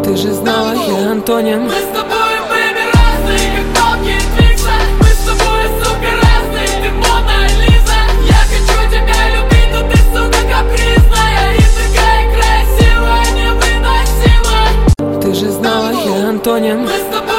Ты же знала, я Антонин. Мы с тобой, бэйби, разные, как палки и твиксы. Мы с тобой супер разные, ты Мона Лиза. Я хочу тебя любить, но ты, сука, капризная и такая красивая, невыносимая. Ты же знала, я Антонин. Мы с тобой